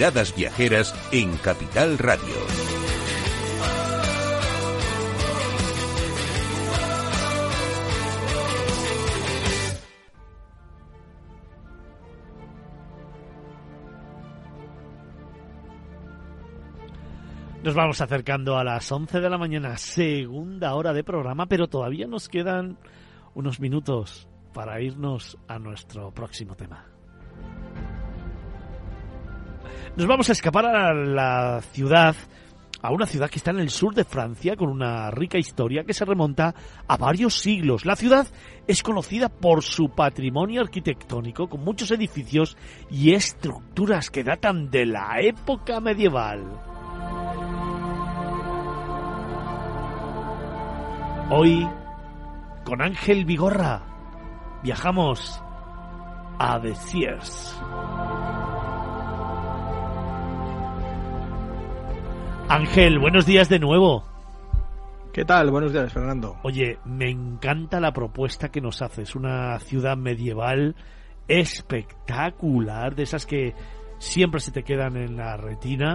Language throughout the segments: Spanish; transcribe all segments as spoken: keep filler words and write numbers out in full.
Miradas Viajeras en Capital Radio. Nos vamos acercando a las once de la mañana, segunda hora de programa, pero todavía nos quedan unos minutos para irnos a nuestro próximo tema. Nos vamos a escapar a la ciudad, a una ciudad que está en el sur de Francia, con una rica historia que se remonta a varios siglos. La ciudad es conocida por su patrimonio arquitectónico, con muchos edificios y estructuras que datan de la época medieval. Hoy, con Ángel Vigorra, viajamos a Béziers. Ángel, buenos días de nuevo. ¿Qué tal? Buenos días, Fernando. Oye, me encanta la propuesta que nos haces. Una ciudad medieval espectacular, de esas que siempre se te quedan en la retina,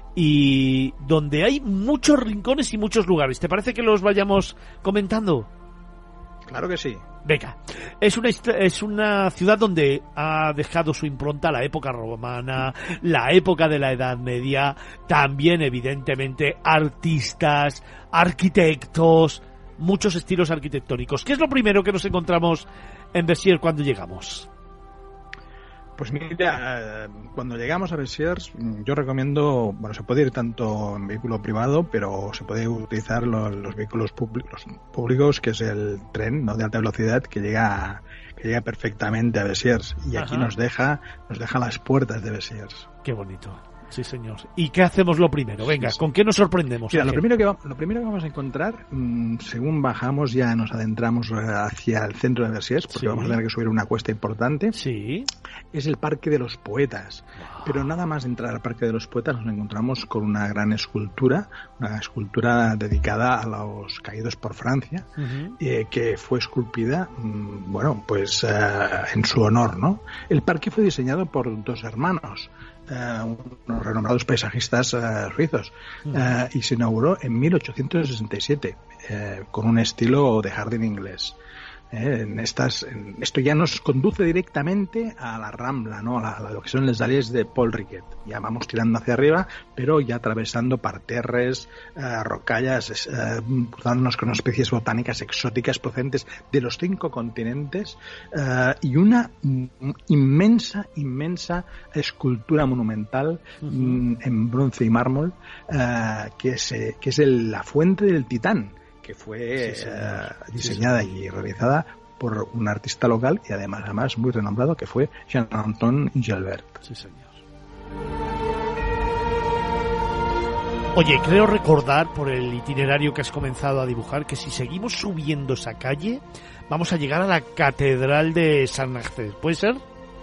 y donde hay muchos rincones y muchos lugares. ¿Te parece que los vayamos comentando? Claro que sí. Venga, es una, es una ciudad donde ha dejado su impronta la época romana, la época de la Edad Media, también evidentemente artistas, arquitectos, muchos estilos arquitectónicos. ¿Qué es lo primero que nos encontramos en Béziers cuando llegamos? Pues mira, cuando llegamos a Béziers, yo recomiendo, bueno, se puede ir tanto en vehículo privado, pero se puede utilizar los, los vehículos públicos, públicos, que es el tren, ¿no?, de alta velocidad, que llega que llega perfectamente a Béziers, y aquí Ajá. nos deja nos deja las puertas de Béziers. Qué bonito. Sí, señor. ¿Y qué hacemos lo primero? Venga, ¿con qué nos sorprendemos? Mira, lo primero que va, lo primero que vamos a encontrar, mmm, según bajamos, ya nos adentramos hacia el centro de Béziers, porque sí. vamos a tener que subir una cuesta importante. Sí. Es el Parque de los Poetas. Wow. Pero nada más entrar al Parque de los Poetas nos encontramos con una gran escultura, una escultura dedicada a los caídos por Francia, uh-huh. eh, que fue esculpida, mmm, bueno, pues uh, en su honor, ¿no? El parque fue diseñado por dos hermanos, Uh, unos renombrados paisajistas uh, suizos, uh, y se inauguró en mil ochocientos sesenta y siete uh, con un estilo de jardín inglés. Eh, en estas, en, esto ya nos conduce directamente a la Rambla, ¿no? A, la, a lo que son les Allées de Paul Riquet. Ya vamos tirando hacia arriba, pero ya atravesando parterres, eh, rocallas, eh, cruzándonos con especies botánicas exóticas procedentes de los cinco continentes, eh, y una m- inmensa, inmensa escultura monumental uh-huh. m- en bronce y mármol, eh, que es, eh, que es el, la fuente del Titán, que fue sí, uh, diseñada sí, y realizada por un artista local y además, además muy renombrado, que fue Jean-Antoine Gilbert. Sí, señor. Oye, creo recordar por el itinerario que has comenzado a dibujar que si seguimos subiendo esa calle vamos a llegar a la Catedral de San Narcés. ¿Puede ser?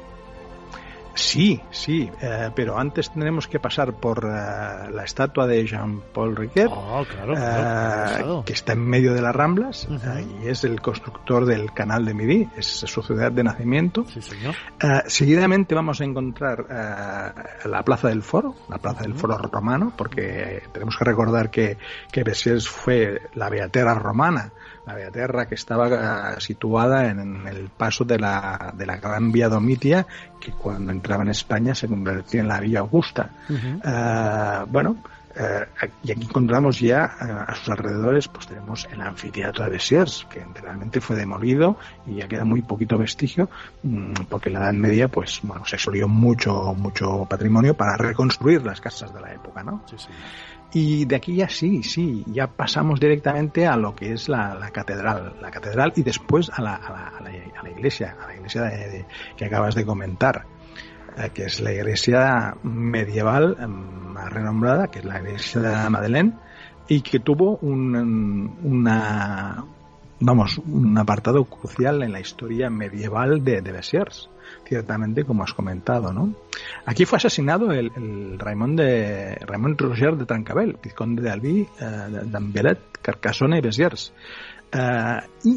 Sí, sí, eh, pero antes tendremos que pasar por uh, la estatua de Jean-Paul Riquet, oh, claro, claro, uh, que está en medio de las Ramblas, uh-huh. uh, y es el constructor del Canal de Midi, es su ciudad de nacimiento. Sí, señor. Uh, seguidamente vamos a encontrar uh, la Plaza del Foro, la Plaza uh-huh. del Foro romano, porque tenemos que recordar que, que Béziers fue la Beaterra romana, la Beaterra que estaba uh, situada en, en el paso de la, de la Gran Vía Domitia, que cuando entraba en España se convertía en la Villa Augusta. Uh-huh. Uh, bueno, uh, y aquí encontramos ya uh, a sus alrededores, pues tenemos el anfiteatro de Béziers, que realmente fue demolido y ya queda muy poquito vestigio, um, porque en la Edad Media, pues bueno, se expolió mucho, mucho patrimonio para reconstruir las casas de la época, ¿no? Sí, sí. Y de aquí ya sí, sí, ya pasamos directamente a lo que es la, la catedral, la catedral y después a la, a la, a la, a la iglesia, a la iglesia de, de, que acabas de comentar, eh, que es la iglesia medieval eh, más renombrada, que es la iglesia de la Madeleine, y que tuvo un, una, vamos, un apartado crucial en la historia medieval de, de Béziers. Ciertamente, como has comentado, ¿no? Aquí fue asesinado el, el Raymond de Raymond Roger de Trancabel, vizconde de Albi, eh, d'Ambellet, Carcassonne y Béziers. Eh, y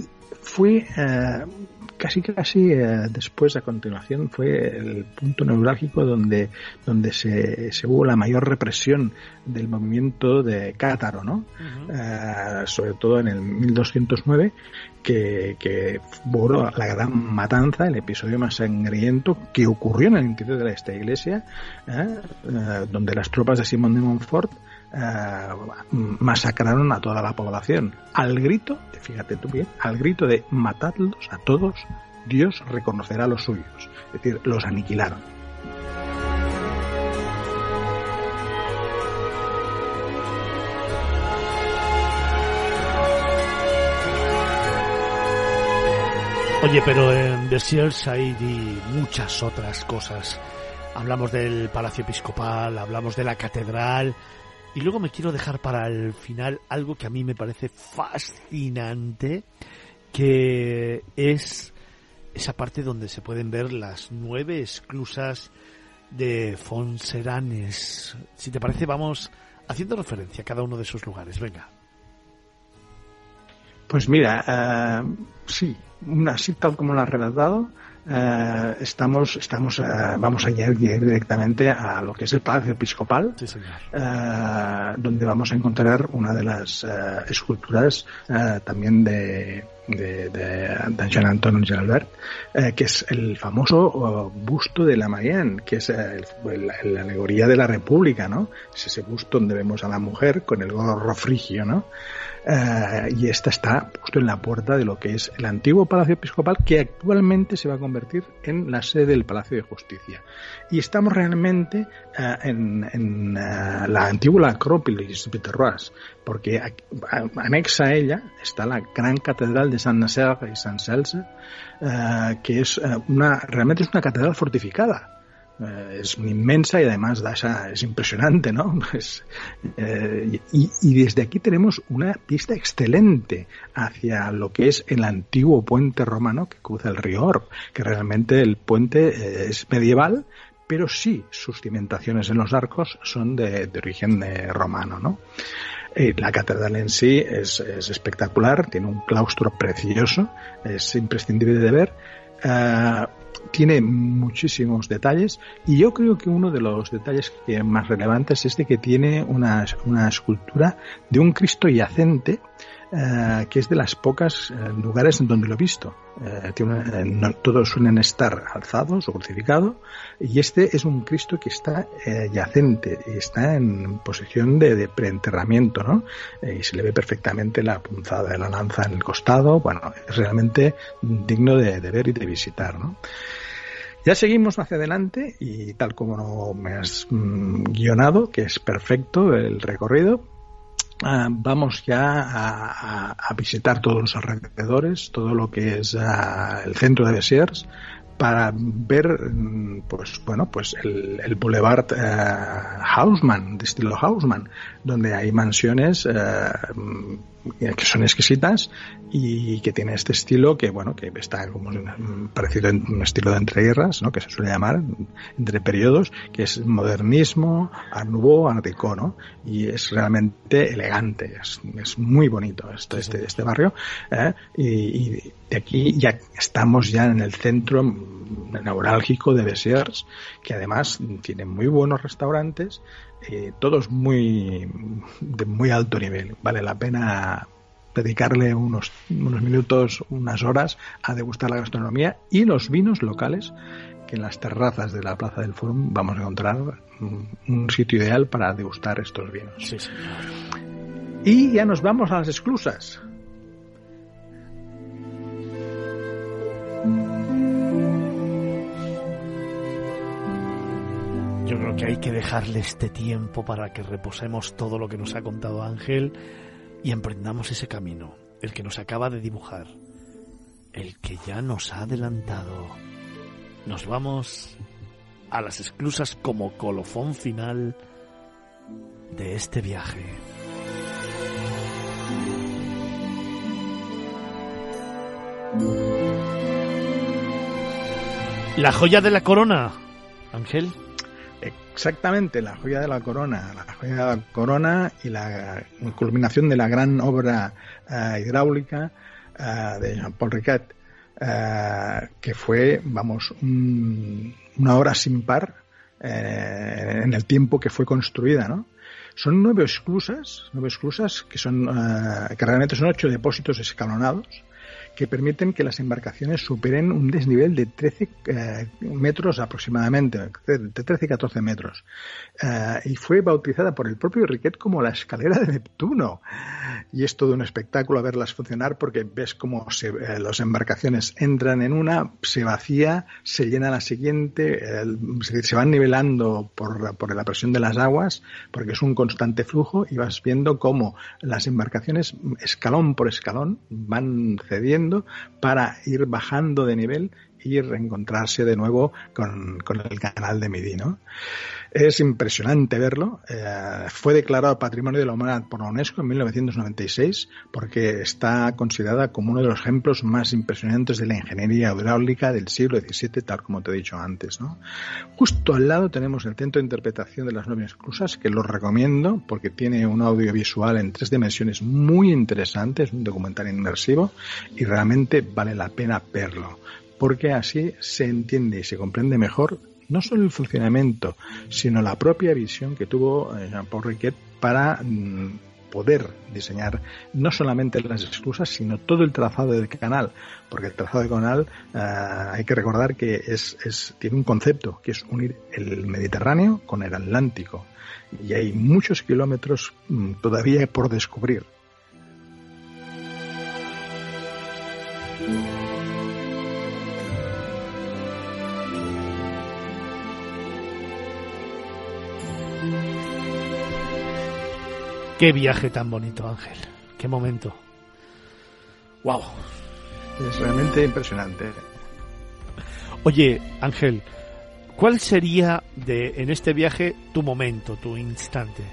fue eh, casi casi eh, después, a continuación, fue el punto neurálgico donde donde se, se hubo la mayor represión del movimiento de Cátaro, ¿no? Uh-huh. Eh, sobre todo en el mil doscientos nueve, que, que hubo la gran matanza, el episodio más sangriento que ocurrió en el interior de esta iglesia, eh, eh, donde las tropas de Simón de Montfort Uh, masacraron a toda la población al grito, fíjate tú bien, al grito de matadlos a todos, Dios reconocerá a los suyos, es decir, los aniquilaron. Oye, pero en Besiers hay muchas otras cosas. Hablamos del Palacio Episcopal, hablamos de la Catedral. Y luego me quiero dejar para el final algo que a mí me parece fascinante, que es esa parte donde se pueden ver las nueve esclusas de Fonseranes. Si te parece, vamos haciendo referencia a cada uno de esos lugares. Venga. Pues mira, uh, sí, una así tal como lo has relatado. Uh, estamos, estamos, uh, vamos a ir directamente a lo que es el Palacio Episcopal, sí, señor. Uh, donde vamos a encontrar una de las uh, esculturas uh, también de de, de, de Jean Antoine Gelabert, uh, que es el famoso uh, busto de Lamayenne, que es uh, el, el, la alegoría de la República, ¿no? Es ese busto donde vemos a la mujer con el gorro frigio, ¿no? Uh, y esta está justo en la puerta de lo que es el antiguo Palacio Episcopal, que actualmente se va a convertir en la sede del Palacio de Justicia. Y estamos realmente uh, en, en uh, la antigua Acrópolis Viterrois, porque a, a, anexa a ella está la gran catedral de Saint-Nazaire y Saint-Celse, uh, que es uh, una realmente es una catedral fortificada. Eh, es muy inmensa y además da esa, es impresionante, ¿no? Pues, eh, y, y desde aquí tenemos una vista excelente hacia lo que es el antiguo puente romano que cruza el río Orb, que realmente el puente eh, es medieval, pero sí sus cimentaciones en los arcos son de, de origen eh, romano, ¿no? Eh, la catedral en sí es, es espectacular, tiene un claustro precioso, es imprescindible de ver. Uh, tiene muchísimos detalles y yo creo que uno de los detalles que más relevantes es de que tiene una, una escultura de un Cristo yacente uh, que es de las pocas uh, lugares en donde lo he visto. Uh, tiene una, uh, no, todos suelen estar alzados o crucificados y este es un Cristo que está uh, yacente y está en posición de, de preenterramiento, ¿no? Uh, y se le ve perfectamente la punzada de la lanza en el costado. Bueno, es realmente digno de, de ver y de visitar, ¿no? Ya seguimos hacia adelante y tal como me has mm, guionado, que es perfecto el recorrido, Uh, vamos ya a, a, a visitar todos los alrededores, todo lo que es uh, el centro de Besiers, para ver, pues bueno, pues el, el Boulevard uh, Haussmann, de estilo Haussmann, donde hay mansiones uh, que son exquisitas y que tiene este estilo que, bueno, que está como parecido en un estilo de entreguerras, ¿no? Que se suele llamar entre periodos, que es modernismo, Art Nouveau, Art Déco, ¿no? Y es realmente elegante, es, es muy bonito este, este, este barrio, ¿eh? y, y de aquí ya estamos ya en el centro neurálgico de Besiers, que además tiene muy buenos restaurantes, eh, todos muy de muy alto nivel. Vale la pena dedicarle unos, unos minutos, unas horas a degustar la gastronomía y los vinos locales, que en las terrazas de la Plaza del Fórum vamos a encontrar un, un sitio ideal para degustar estos vinos. Sí, señor. Y ya nos vamos a las esclusas. Yo creo que hay que dejarle este tiempo para que reposemos todo lo que nos ha contado Ángel y emprendamos ese camino, el que nos acaba de dibujar, el que ya nos ha adelantado. Nos vamos a las esclusas como colofón final de este viaje. La joya de la corona, Ángel. Exactamente, la joya de la corona, la joya de la corona y la culminación de la gran obra uh, hidráulica uh, de Jean-Paul Riquet, uh, que fue, vamos, un, una obra sin par uh, en el tiempo que fue construida, ¿no? Son nueve esclusas, nueve esclusas que son, uh, que realmente son ocho depósitos escalonados, que permiten que las embarcaciones superen un desnivel de trece eh, metros aproximadamente, de trece a catorce metros. Eh, y fue bautizada por el propio Riquet como la escalera de Neptuno. Y es todo un espectáculo verlas funcionar, porque ves cómo se, eh, las embarcaciones entran en una, se vacía, se llena la siguiente, eh, se, se van nivelando por, por la presión de las aguas, porque es un constante flujo, y vas viendo cómo las embarcaciones, escalón por escalón, van cediendo para ir bajando de nivel y reencontrarse de nuevo con, con el canal de Midi, ¿no? Es impresionante verlo. Eh, fue declarado Patrimonio de la Humanidad por la UNESCO en mil novecientos noventa y seis, porque está considerada como uno de los ejemplos más impresionantes de la ingeniería hidráulica del siglo diecisiete, tal como te he dicho antes, ¿no? Justo al lado tenemos el Centro de Interpretación de las Nueve Esclusas, que lo recomiendo porque tiene un audiovisual en tres dimensiones muy interesante, es un documental inmersivo y realmente vale la pena verlo, porque así se entiende y se comprende mejor no solo el funcionamiento, sino la propia visión que tuvo Jean-Paul Riquet para mm, poder diseñar no solamente las esclusas, sino todo el trazado del canal, porque el trazado del canal eh, hay que recordar que es, es tiene un concepto, que es unir el Mediterráneo con el Atlántico, y hay muchos kilómetros mm, todavía por descubrir. Qué viaje tan bonito, Ángel. Qué momento. Wow. Es realmente impresionante. Oye, Ángel, ¿cuál sería de en este viaje tu momento, tu instante?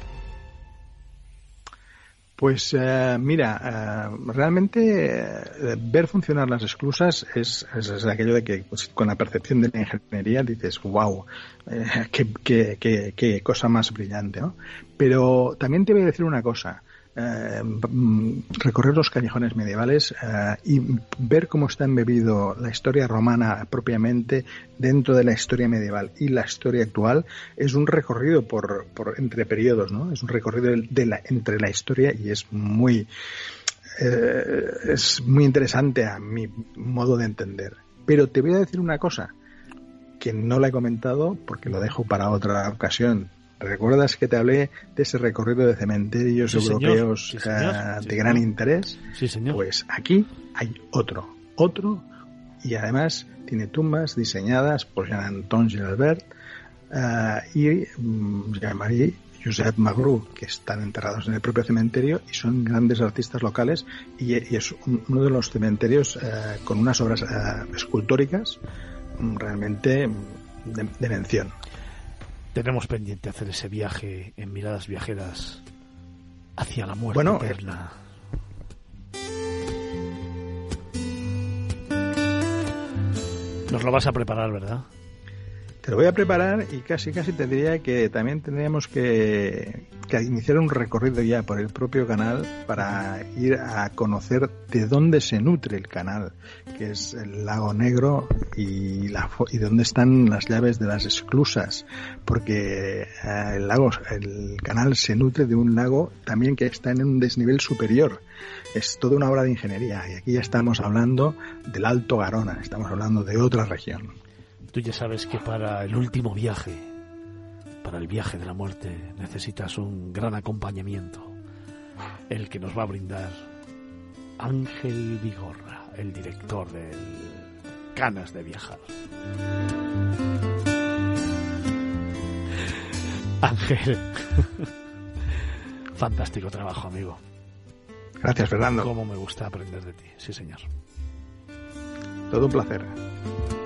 Pues eh, mira, eh, realmente eh, ver funcionar las esclusas es, es, es aquello de que pues, con la percepción de la ingeniería dices, wow, eh, qué, qué, qué, qué cosa más brillante, ¿no? Pero también te voy a decir una cosa. Eh, recorrer los callejones medievales eh, y ver cómo está embebido la historia romana propiamente dentro de la historia medieval y la historia actual es un recorrido por, por entre periodos, ¿no? Es un recorrido de la, entre la historia, y es muy eh, es muy interesante a mi modo de entender. Pero te voy a decir una cosa que no la he comentado porque lo dejo para otra ocasión. ¿Recuerdas que te hablé de ese recorrido de cementerios sí, europeos sí, señor. uh, Sí, de gran señor. interés? Sí, señor. Pues aquí hay otro, otro, y además tiene tumbas diseñadas por Jean-Antoine Gilbert uh, y um, Jean-Marie Josep Magru, que están enterrados en el propio cementerio y son grandes artistas locales, y, y es un, uno de los cementerios uh, con unas obras uh, escultóricas um, realmente de, de mención. Tenemos pendiente hacer ese viaje en miradas viajeras hacia la muerte bueno, eterna. Nos lo vas a preparar, ¿verdad? Te lo voy a preparar, y casi casi te diría que también tendríamos que, que iniciar un recorrido ya por el propio canal para ir a conocer de dónde se nutre el canal, que es el lago Negro, y, la, y dónde están las llaves de las esclusas, porque eh, el lago, el canal se nutre de un lago también que está en un desnivel superior. Es toda una obra de ingeniería, y aquí ya estamos hablando del Alto Garona, estamos hablando de otra región. Tú ya sabes que para el último viaje, para el viaje de la muerte, necesitas un gran acompañamiento, el que nos va a brindar Ángel Vigorra, el director del Ganas de Viajar. Ángel, fantástico trabajo, amigo. Gracias, Fernando. Cómo me gusta aprender de ti, sí señor. Todo un placer.